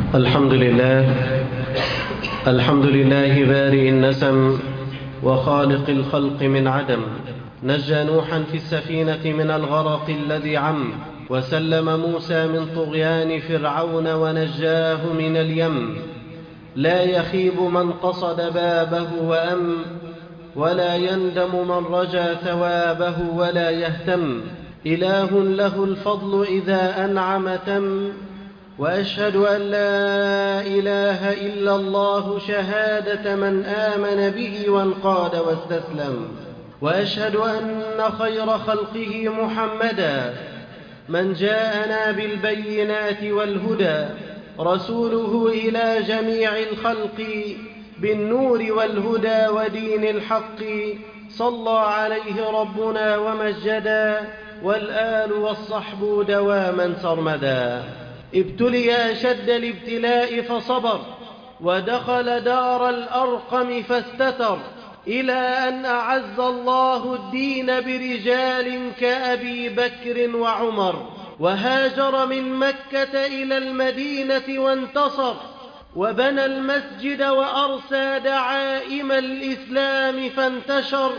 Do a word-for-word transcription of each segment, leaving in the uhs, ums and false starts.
الحمد لله الحمد لله بارئ النسم وخالق الخلق من عدم، نجى نوحا في السفينة من الغرق الذي عم، وسلم موسى من طغيان فرعون ونجاه من اليم. لا يخيب من قصد بابه وأم، ولا يندم من رجا ثوابه ولا يهتم. إله له الفضل إذا أنعم تم، وأشهد أن لا إله إلا الله شهادة من آمن به وانقاد واستسلم. وأشهد أن خير خلقه محمدا من جاءنا بالبينات والهدى، رسوله إلى جميع الخلق بالنور والهدى ودين الحق. صلى عليه ربنا ومجدا، والآل والصحب دواما سرمدا. ابتلي أشد الابتلاء فصبر، ودخل دار الأرقم فاستتر، إلى أن أعز الله الدين برجال كأبي بكر وعمر، وهاجر من مكة إلى المدينة وانتصر، وبنى المسجد وأرسى دعائم الإسلام فانتشر.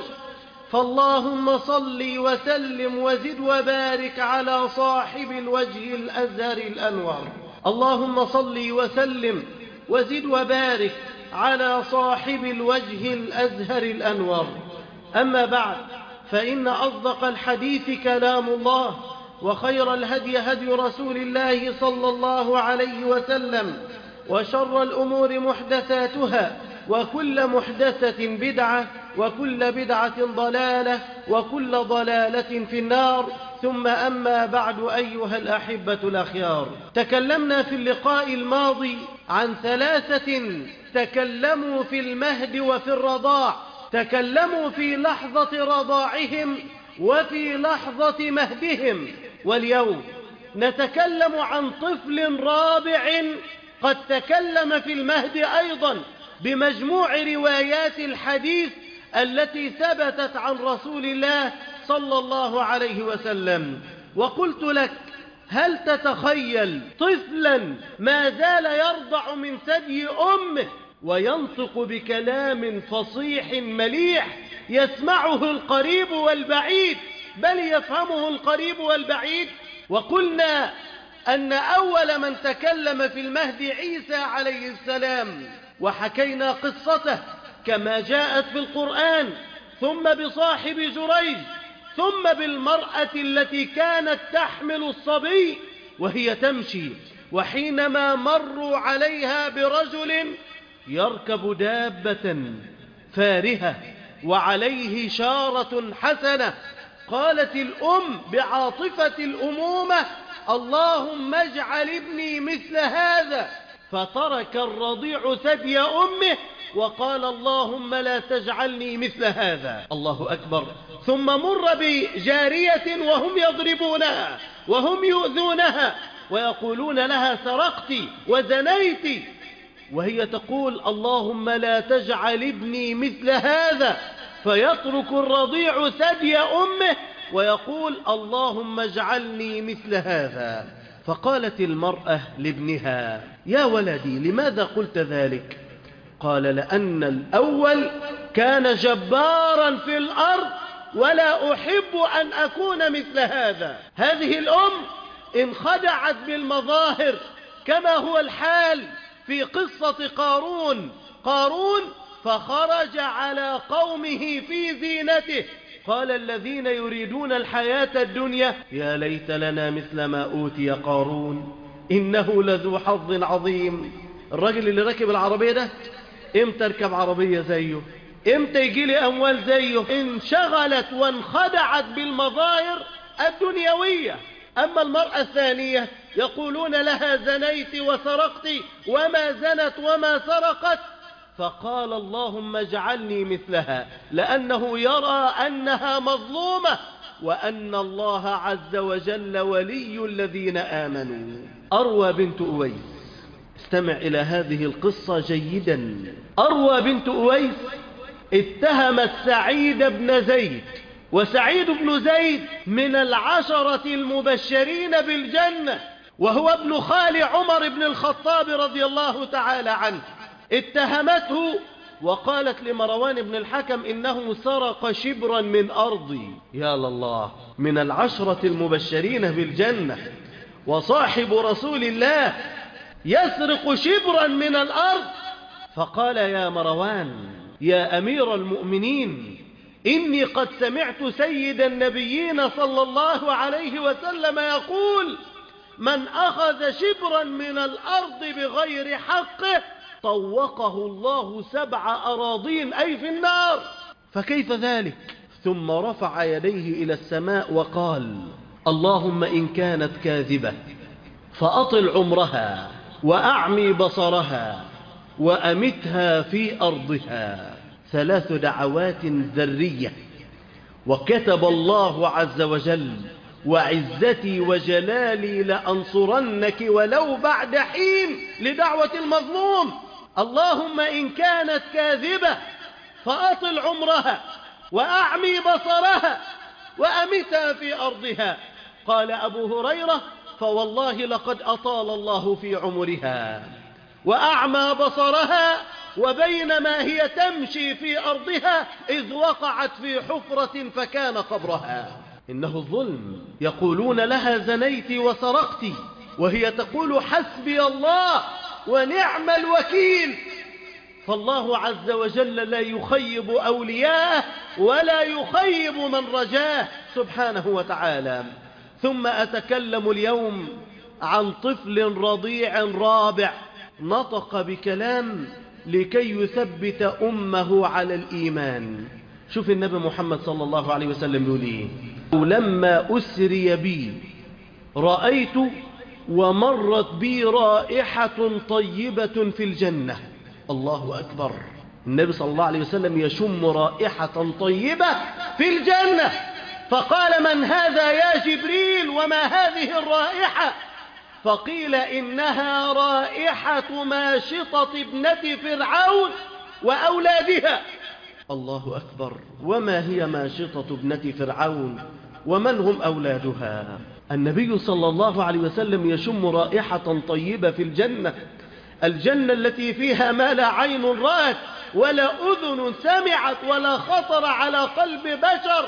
فاللهم صل وسلم وزد وبارك على صاحب الوجه الأزهر الأنور. اللهم صل وسلم وزد وبارك على صاحب الوجه الأزهر الأنور. أما بعد، فإن أصدق الحديث كلام الله، وخير الهدي هدي رسول الله صلى الله عليه وسلم، وشر الأمور محدثاتها، وكل محدثة بدعة، وكل بدعة ضلالة، وكل ضلالة في النار. ثم أما بعد، أيها الأحبة الأخيار، تكلمنا في اللقاء الماضي عن ثلاثة تكلموا في المهد وفي الرضاع، تكلموا في لحظة رضاعهم وفي لحظة مهدهم. واليوم نتكلم عن طفل رابع قد تكلم في المهد أيضا، بمجموع روايات الحديث التي ثبتت عن رسول الله صلى الله عليه وسلم. وقلت لك: هل تتخيل طفلا ما زال يرضع من ثدي أمه وينطق بكلام فصيح مليح يسمعه القريب والبعيد، بل يفهمه القريب والبعيد؟ وقلنا أن أول من تكلم في المهد عيسى عليه السلام، وحكينا قصته كما جاءت في القرآن، ثم بصاحب جريج، ثم بالمرأة التي كانت تحمل الصبي وهي تمشي، وحينما مروا عليها برجل يركب دابة فارهة وعليه شارة حسنة، قالت الأم بعاطفة الأمومة: اللهم اجعل ابني مثل هذا، فترك الرضيع ثدي أمه وقال: اللهم لا تجعلني مثل هذا. الله أكبر. ثم مر بجارية وهم يضربونها وهم يؤذونها ويقولون لها: سرقت وزنيت، وهي تقول: اللهم لا تجعل ابني مثل هذا، فيترك الرضيع ثدي أمه ويقول: اللهم اجعلني مثل هذا. فقالت المرأة لابنها: يا ولدي، لماذا قلت ذلك؟ قال: لأن الأول كان جبارا في الأرض ولا أحب أن أكون مثل هذا. هذه الأم انخدعت بالمظاهر، كما هو الحال في قصة قارون. قارون فخرج على قومه في زينته، قال الذين يريدون الحياة الدنيا: يا ليت لنا مثل ما أوتي قارون إنه لذو حظ عظيم. الراجل اللي ركب العربية ده امتى اركب عربية زيه؟ امتى يجي لي أموال زيه؟ انشغلت وانخدعت بالمظاهر الدنيوية. أما المرأة الثانية يقولون لها: زنيت وسرقت، وما زنت وما سرقت. فقال: اللهم اجعلني مثلها، لأنه يرى أنها مظلومة وأن الله عز وجل ولي الذين آمنوا. أروى بنت أويس، استمع إلى هذه القصة جيدا. أروى بنت أويس اتهمت سعيد بن زيد، وسعيد بن زيد من العشرة المبشرين بالجنة، وهو ابن خال عمر بن الخطاب رضي الله تعالى عنه، اتهمته وقالت لمروان بن الحكم إنه سرق شبرا من أرضي. يا لله، من العشرة المبشرين بالجنة وصاحب رسول الله يسرق شبرا من الأرض. فقال يا مروان يا أمير المؤمنين، إني قد سمعت سيد النبيين صلى الله عليه وسلم يقول: من أخذ شبرا من الأرض بغير حقه طوقه الله سبع أراضين، أي في النار. فكيف ذلك؟ ثم رفع يديه إلى السماء وقال: اللهم إن كانت كاذبة فأطل عمرها وأعمي بصرها وأمتها في أرضها. ثلاث دعوات ذرية، وكتب الله عز وجل: وعزتي وجلالي لأنصرنك ولو بعد حين، لدعوة المظلوم. اللهم إن كانت كاذبة فأطل عمرها وأعمي بصرها وأمتها في أرضها. قال أبو هريرة: فوالله لقد أطال الله في عمرها وأعمى بصرها، وبينما هي تمشي في أرضها إذ وقعت في حفرة فكان قبرها. إنه الظلم. يقولون لها: زنيت وسرقت، وهي تقول: حسبي الله ونعم الوكيل. فالله عز وجل لا يخيب أولياءه ولا يخيب من رجاه سبحانه وتعالى. ثم أتكلم اليوم عن طفل رضيع رابع نطق بكلام لكي يثبت أمه على الإيمان. شوف النبي محمد صلى الله عليه وسلم يقول إيه: لما أسري بي رأيت ومرت بي رائحة طيبة في الجنة. الله أكبر. النبي صلى الله عليه وسلم يشم رائحة طيبة في الجنة. فقال: من هذا يا جبريل وما هذه الرائحة؟ فقيل: إنها رائحة ماشطة ابنة فرعون وأولادها. الله أكبر. وما هي ماشطة ابنة فرعون ومن هم أولادها؟ النبي صلى الله عليه وسلم يشم رائحة طيبة في الجنة، الجنة التي فيها ما لا عين رأت ولا أذن سمعت ولا خطر على قلب بشر.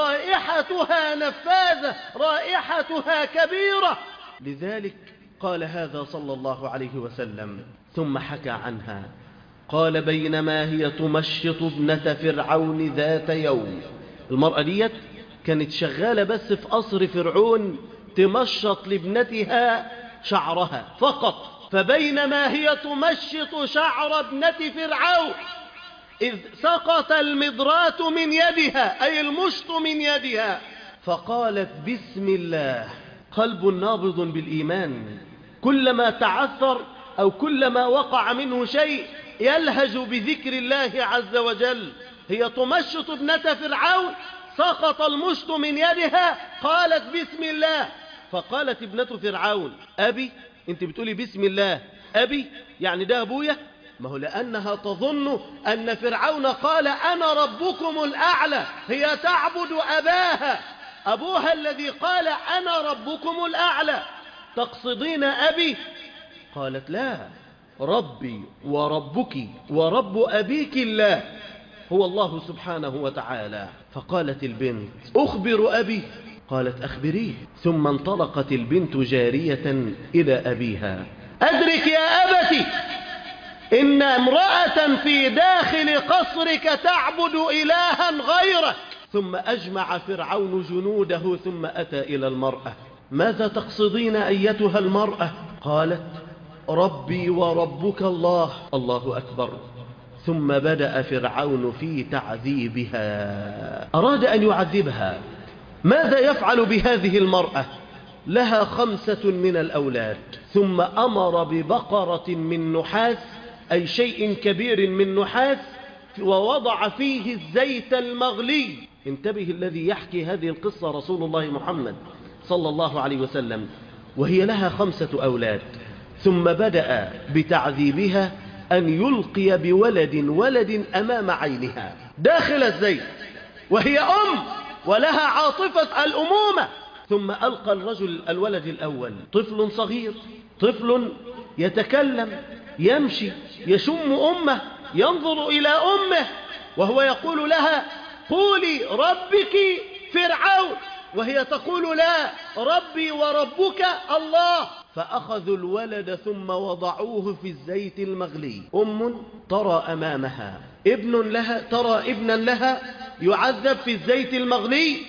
رائحتها نفاذة، رائحتها كبيرة. لذلك قال هذا صلى الله عليه وسلم. ثم حكى عنها قال: بينما هي تمشط ابنة فرعون ذات يوم. المرأة ديت كانت شغالة بس في قصر فرعون تمشط لابنتها شعرها فقط. فبينما هي تمشط شعر ابنة فرعون إذ سقط المضرات من يدها، أي المشط من يدها، فقالت: بسم الله. قلب نابض بالإيمان كلما تعثر أو كلما وقع منه شيء يلهج بذكر الله عز وجل. هي تمشط ابنة فرعون، سقط المشط من يدها، قالت: بسم الله. فقالت ابنة فرعون: أبي؟ انت بتقولي بسم الله أبي؟ يعني ده أبويا؟ ما هو لأنها تظن أن فرعون قال: أنا ربكم الأعلى. هي تعبد أباها، أبوها الذي قال: أنا ربكم الأعلى. تقصدين أبي؟ قالت: لا، ربي وربك ورب أبيك الله هو الله سبحانه وتعالى. فقالت البنت: أخبر أبي؟ قالت: أخبريه. ثم انطلقت البنت جارية إلى أبيها: أدرك يا أبتي، إن امرأة في داخل قصرك تعبد إلها غيرك. ثم أجمع فرعون جنوده ثم أتى إلى المرأة: ماذا تقصدين أيتها المرأة؟ قالت: ربي وربك الله. الله أكبر. ثم بدأ فرعون في تعذيبها، أراد أن يعذبها. ماذا يفعل بهذه المرأة؟ لها خمسة من الأولاد. ثم أمر ببقرة من نحاس، أي شيء كبير من نحاس، ووضع فيه الزيت المغلي. انتبه، الذي يحكي هذه القصة رسول الله محمد صلى الله عليه وسلم، وهي لها خمسة أولاد. ثم بدأ بتعذيبها أن يلقي بولد ولد أمام عينها داخل الزيت، وهي أم ولها عاطفة الأمومة. ثم ألقى الرجل الولد الأول، طفل صغير، طفل يتكلم، يمشي، يشم أمه، ينظر إلى أمه، وهو يقول لها قولي ربك فرعون، وهي تقول لا، ربي وربك الله. فأخذوا الولد ثم وضعوه في الزيت المغلي. أم ترى أمامها ابن لها، ترى ابنا لها يعذب في الزيت المغلي،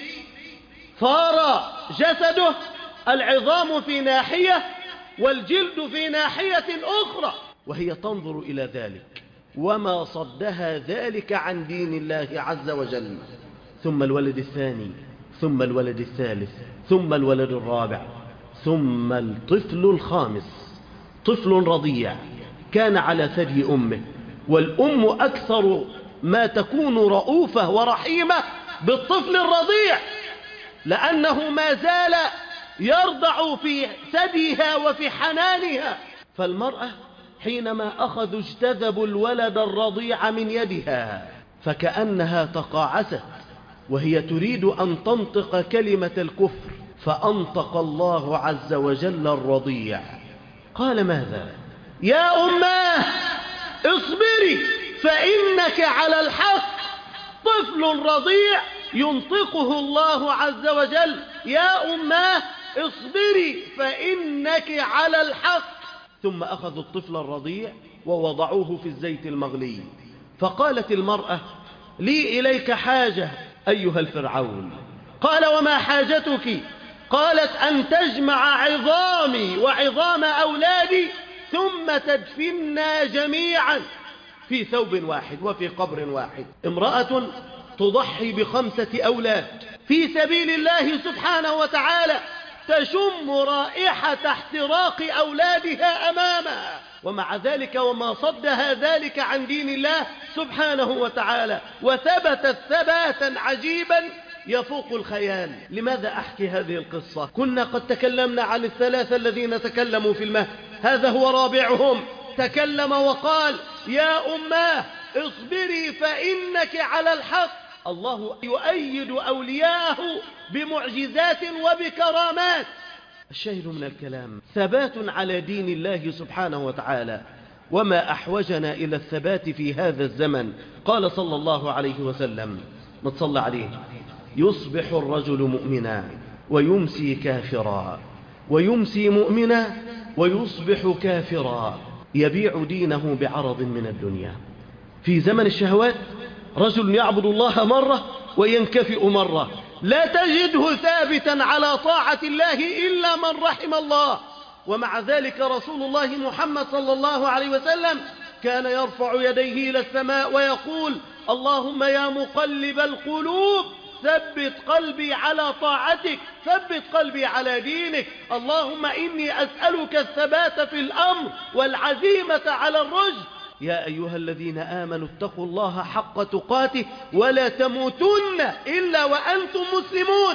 صار جسده العظام في ناحية والجلد في ناحية أخرى، وهي تنظر إلى ذلك، وما صدها ذلك عن دين الله عز وجل. ثم الولد الثاني، ثم الولد الثالث، ثم الولد الرابع، ثم الطفل الخامس، طفل رضيع كان على ثدي أمه، والأم أكثر ما تكون رؤوفة ورحيمة بالطفل الرضيع، لأنه ما زال يرضع في ثديها وفي حنانها. فالمرأة حينما أخذوا اجتذبوا الولد الرضيع من يدها، فكأنها تقاعست وهي تريد أن تنطق كلمة الكفر، فأنطق الله عز وجل الرضيع. قال ماذا؟ يا أماه اصبري فإنك على الحق. طفل رضيع ينطقه الله عز وجل، يا أماه اصبري فإنك على الحق. ثم أخذوا الطفل الرضيع ووضعوه في الزيت المغلي. فقالت المرأة لي إليك حاجة أيها الفرعون. قال وما حاجتك؟ قالت أن تجمع عظامي وعظام أولادي ثم تدفننا جميعا في ثوب واحد وفي قبر واحد. امرأة تضحي بخمسة أولاد في سبيل الله سبحانه وتعالى، تشم رائحة احتراق أولادها أمامها، ومع ذلك وما صدها ذلك عن دين الله سبحانه وتعالى، وثبتت ثباتا عجيبا يفوق الخيال. لماذا أحكي هذه القصة؟ كنا قد تكلمنا عن الثلاثة الذين تكلموا في المهد، هذا هو رابعهم، تكلم وقال يا أماه اصبري فإنك على الحق. الله يؤيد أولياءه بمعجزات وبكرامات. الشاهد من الكلام ثبات على دين الله سبحانه وتعالى، وما أحوجنا إلى الثبات في هذا الزمن. قال صلى الله عليه وسلم، نتصلى عليه، يصبح الرجل مؤمنا ويمسي كافرا، ويمسي مؤمنا ويصبح كافرا، يبيع دينه بعرض من الدنيا. في زمن الشهوات رجل يعبد الله مرة وينكفئ مرة، لا تجده ثابتا على طاعة الله إلا من رحم الله. ومع ذلك رسول الله محمد صلى الله عليه وسلم كان يرفع يديه إلى السماء ويقول اللهم يا مقلب القلوب ثبت قلبي على طاعتك، ثبت قلبي على دينك، اللهم إني أسألك الثبات في الأمر والعزيمة على الرشد. يا أيها الذين آمنوا اتقوا الله حق تقاته ولا تموتن إلا وأنتم مسلمون.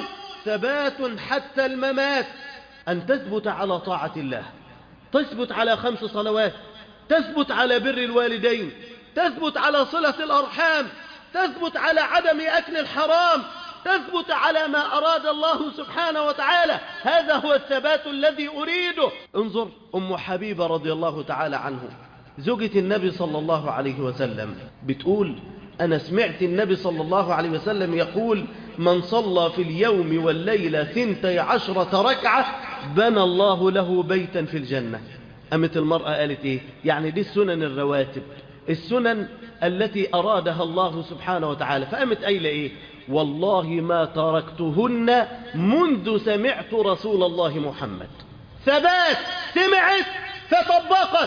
ثبات حتى الممات، أن تثبت على طاعة الله، تثبت على خمس صلوات، تثبت على بر الوالدين، تثبت على صلة الأرحام، تثبت على عدم أكل الحرام، تثبت على ما أراد الله سبحانه وتعالى. هذا هو الثبات الذي أريده. انظر أم حبيبة رضي الله تعالى عنه، زوجة النبي صلى الله عليه وسلم، بتقول أنا سمعت النبي صلى الله عليه وسلم يقول من صلى في اليوم والليلة ثنتي عشرة ركعة بنى الله له بيتا في الجنة. قامت المرأة قالت إيه؟ يعني دي السنن الرواتب، السنن التي أرادها الله سبحانه وتعالى. فقامت قايلة إيه؟ والله ما تركتهن منذ سمعت رسول الله محمد. ثبات، سمعت فطبقت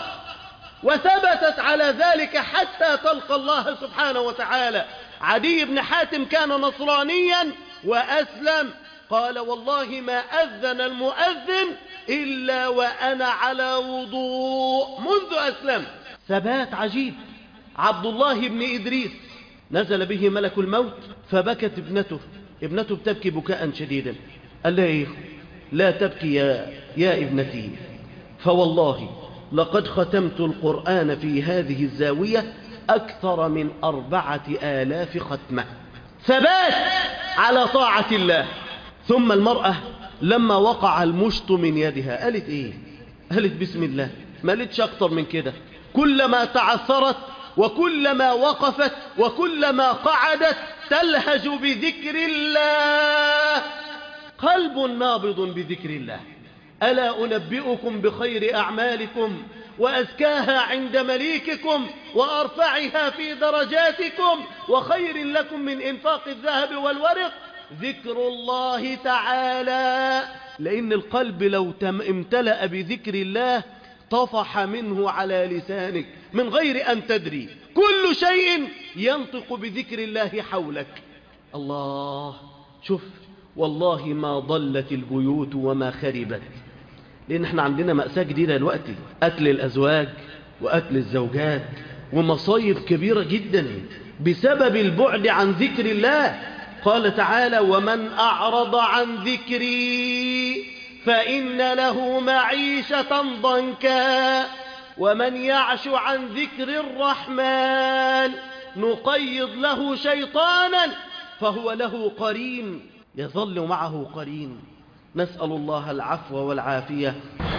وثبتت على ذلك حتى تلقى الله سبحانه وتعالى. عدي بن حاتم كان نصرانيا وأسلم، قال والله ما أذن المؤذن إلا وأنا على وضوء منذ أسلم. ثبات عجيب. عبد الله بن إدريس نزل به ملك الموت فبكت ابنته، ابنته بتبكي بكاء شديدا. قال لها إيه؟ لا تبكي يا, يا ابنتي، فوالله لقد ختمت القرآن في هذه الزاوية أكثر من أربعة آلاف ختمة. ثبات على طاعة الله. ثم المرأة لما وقع المشط من يدها قالت ايه؟ قالت بسم الله، ما قالتش اكتر من كده. كلما تعثرت وكلما وقفت وكلما قعدت تلهج بذكر الله، قلب نابض بذكر الله. ألا أنبئكم بخير أعمالكم وأزكاها عند مليككم وأرفعها في درجاتكم وخير لكم من إنفاق الذهب والورق ذكر الله تعالى. لأن القلب لو تم امتلأ بذكر الله طفح منه على لسانك من غير أن تدري، كل شيء ينطق بذكر الله حولك. الله، شوف والله ما ضلت البيوت وما خربت. لأن احنا عندنا مأساة جديدة دلوقتي، قتل الأزواج وقتل الزوجات ومصايب كبيرة جدا بسبب البعد عن ذكر الله. قال تعالى: ومن أعرض عن ذكري فإن له معيشة ضنكا ومن يعش عن ذكر الرحمن نقيض له شيطانا فهو له قرين، يظل معه قرين. نسأل الله العفو والعافية.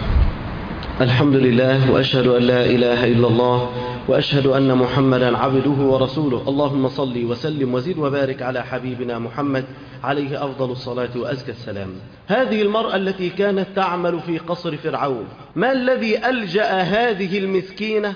الحمد لله، وأشهد أن لا إله إلا الله، وأشهد أن محمدا عبده ورسوله. اللهم صل وسلم وزد وبارك على حبيبنا محمد عليه أفضل الصلاة وأزكى السلام. هذه المرأة التي كانت تعمل في قصر فرعون، ما الذي ألجأ هذه المسكينة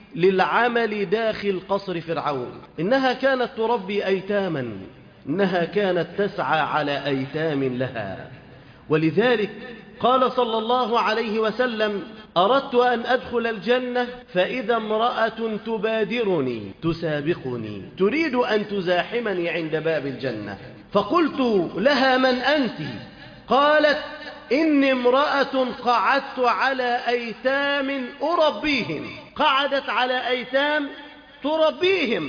للعمل داخل قصر فرعون؟ إنها كانت تربي أيتاما، إنها كانت تسعى على أيتام لها. ولذلك قال صلى الله عليه وسلم: أردت أن أدخل الجنة فإذا امرأة تبادرني تسابقني تريد أن تزاحمني عند باب الجنة، فقلت لها: من أنت؟ قالت: إني امرأة قعدت على أيتام أربيهم. قعدت على أيتام تربيهم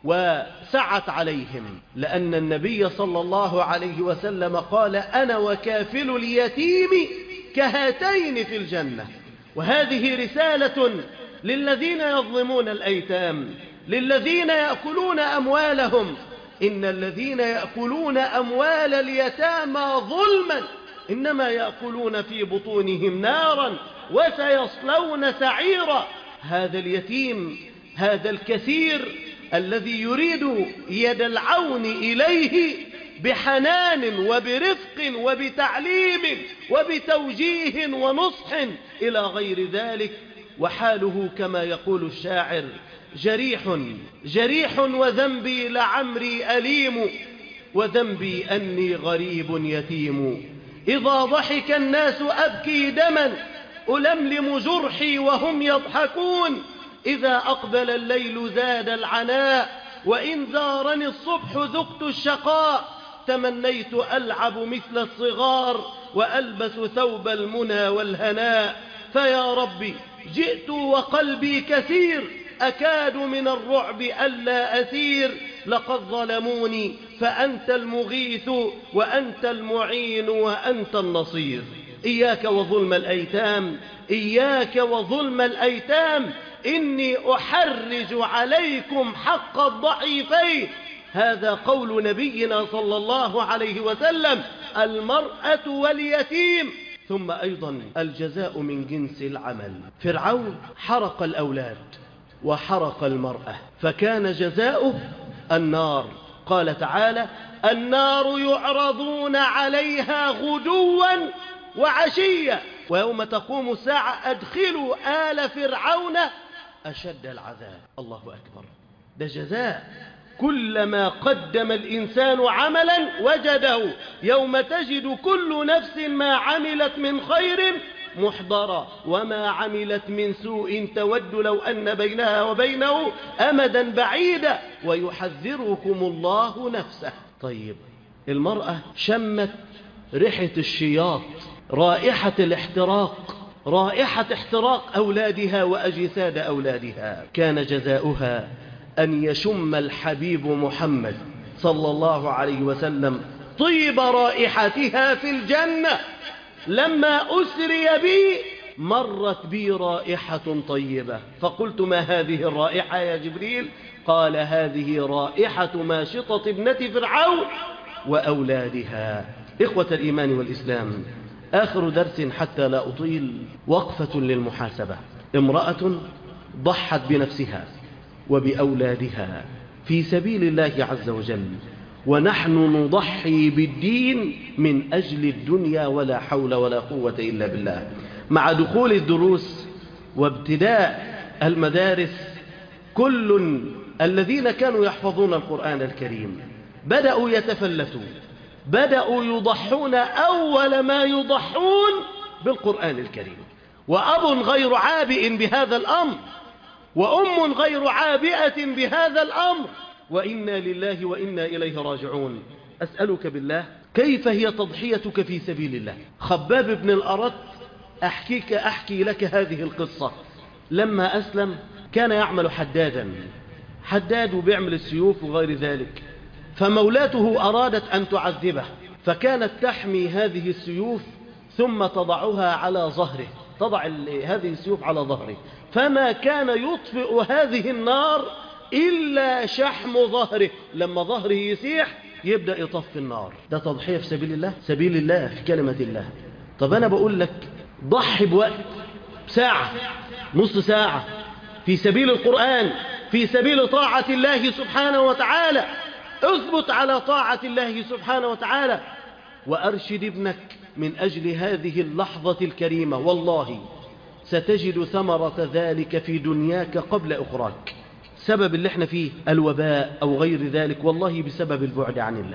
وسعت عليهم، لأن النبي صلى الله عليه وسلم قال: أنا وكافل اليتيم كهاتين في الجنة. وهذه رسالة للذين يظلمون الأيتام، للذين يأكلون أموالهم. إن الذين يأكلون أموال اليتامى ظلما إنما يأكلون في بطونهم نارا وسيصلون سعيرا. هذا اليتيم، هذا الكثير الذي يريد يد العون إليه بحنان وبرفق وبتعليم وبتوجيه ونصح إلى غير ذلك، وحاله كما يقول الشاعر: جريح جريح وذنبي لعمري أليم وذنبي أني غريب يتيم. إذا ضحك الناس أبكي دما ألملم جرحي وهم يضحكون. إذا أقبل الليل زاد العناء وإن زارني الصبح ذقت الشقاء. تمنيت ألعب مثل الصغار وألبس ثوب المنى والهناء. فيا ربي جئت وقلبي كثير أكاد من الرعب ألا أسير. لقد ظلموني فأنت المغيث وأنت المعين وأنت النصير. إياك وظلم الأيتام، إياك وظلم الأيتام، إني أحرج عليكم حق الضعيفين. هذا قول نبينا صلى الله عليه وسلم: المرأة واليتيم. ثم أيضا الجزاء من جنس العمل. فرعون حرق الأولاد وحرق المرأة، فكان جزاؤه النار. قال تعالى: النار يعرضون عليها غدوا وعشيا ويوم تقوم الساعة أدخلوا آل فرعون أشد العذاب. الله أكبر، ده جزاء. كلما قدم الإنسان عملا وجده يوم تجد كل نفس ما عملت من خير محضرا وما عملت من سوء تود لو أن بينها وبينه أمدا بعيدا ويحذركم الله نفسه. طيب، المرأة شمت ريحة الشياط، رائحة الاحتراق، رائحة احتراق أولادها وأجساد أولادها. كان جزاؤها أن يشم الحبيب محمد صلى الله عليه وسلم طيب رائحتها في الجنة. لما أسري بي مرت بي رائحة طيبة، فقلت: ما هذه الرائحة يا جبريل؟ قال: هذه رائحة ماشطة ابنة فرعون وأولادها. إخوة الإيمان والإسلام، آخر درس حتى لا أطيل، وقفة للمحاسبة. امرأة ضحت بنفسها وبأولادها في سبيل الله عز وجل، ونحن نضحي بالدين من أجل الدنيا، ولا حول ولا قوة إلا بالله. مع دخول الدروس وابتداء المدارس، كل الذين كانوا يحفظون القرآن الكريم بدأوا يتفلتوا، بدأوا يضحون أول ما يضحون بالقرآن الكريم. وأب غير عابئ بهذا الأمر، وأم غير عابئة بهذا الأمر، وإنا لله وإنا إليه راجعون. أسألك بالله، كيف هي تضحيتك في سبيل الله؟ خباب بن الأرت، أحكيك أحكي لك هذه القصة. لما أسلم كان يعمل حدادا، حداد وبيعمل السيوف وغير ذلك، فمولاته أرادت أن تعذبه، فكانت تحمي هذه السيوف ثم تضعها على ظهره، تضع هذه السيوف على ظهره، فما كان يطفئ هذه النار إلا شحم ظهره. لما ظهره يسيح يبدأ يطفي النار. ده تضحية في سبيل الله، سبيل الله في كلمة الله. طب أنا بقول لك ضحي بوقت، ساعة، نص ساعة، في سبيل القرآن، في سبيل طاعة الله سبحانه وتعالى. اثبت على طاعة الله سبحانه وتعالى، وأرشد ابنك من أجل هذه اللحظة الكريمة. والله ستجد ثمرة ذلك في دنياك قبل أخراك. سبب اللي احنا فيه الوباء أو غير ذلك، والله بسبب البعد عن الله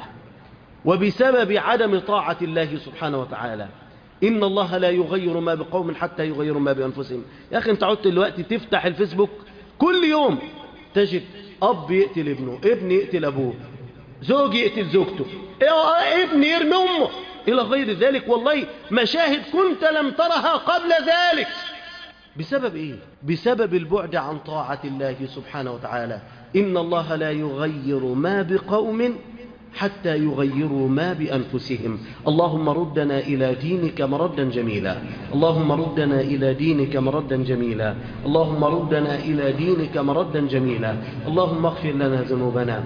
وبسبب عدم طاعة الله سبحانه وتعالى. إن الله لا يغير ما بقوم حتى يغيروا ما بأنفسهم. يا أخي انت عدت دلوقتي تفتح الفيسبوك كل يوم تجد أب يقتل ابنه، ابن يقتل أبوه، زوج يقتل زوجته، ابن يرمي أمه، إلى غير ذلك. والله مشاهد كنت لم ترها قبل ذلك. بسبب إيه؟ بسبب البعد عن طاعة الله سبحانه وتعالى. إن الله لا يغير ما بقوم حتى يغيروا ما بأنفسهم. اللهم ردنا إلى دينك مردا جميلا، اللهم ردنا إلى دينك مردا جميلا، اللهم ردنا إلى دينك مردا جميلا. اللهم اغفر لنا ذنوبنا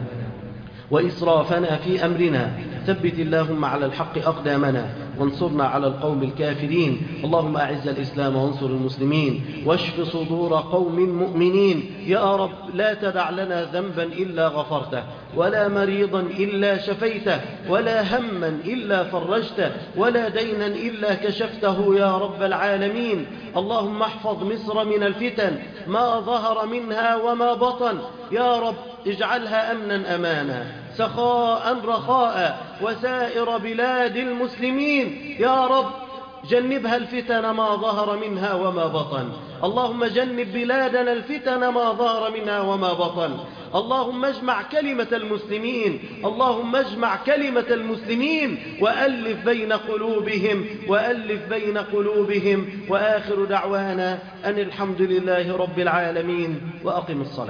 وإسرافنا في أمرنا، ثبت اللهم على الحق أقدامنا، وانصرنا على القوم الكافرين. اللهم أعز الإسلام وانصر المسلمين، واشف صدور قوم مؤمنين. يا رب لا تدع لنا ذنبا إلا غفرته، ولا مريضا إلا شفيته، ولا هما إلا فرجته، ولا دينا إلا كشفته يا رب العالمين. اللهم احفظ مصر من الفتن ما ظهر منها وما بطن. يا رب اجعلها أمنا أمانا، سخاء رخاء، وسائر بلاد المسلمين. يا رب جنبها الفتن ما ظهر منها وما بطن. اللهم جنب بلادنا الفتن ما ظهر منها وما بطن. اللهم اجمع كلمة المسلمين، اللهم اجمع كلمة المسلمين، وألف بين قلوبهم، وألف بين قلوبهم. وآخر دعوانا أن الحمد لله رب العالمين، وأقم الصلاة.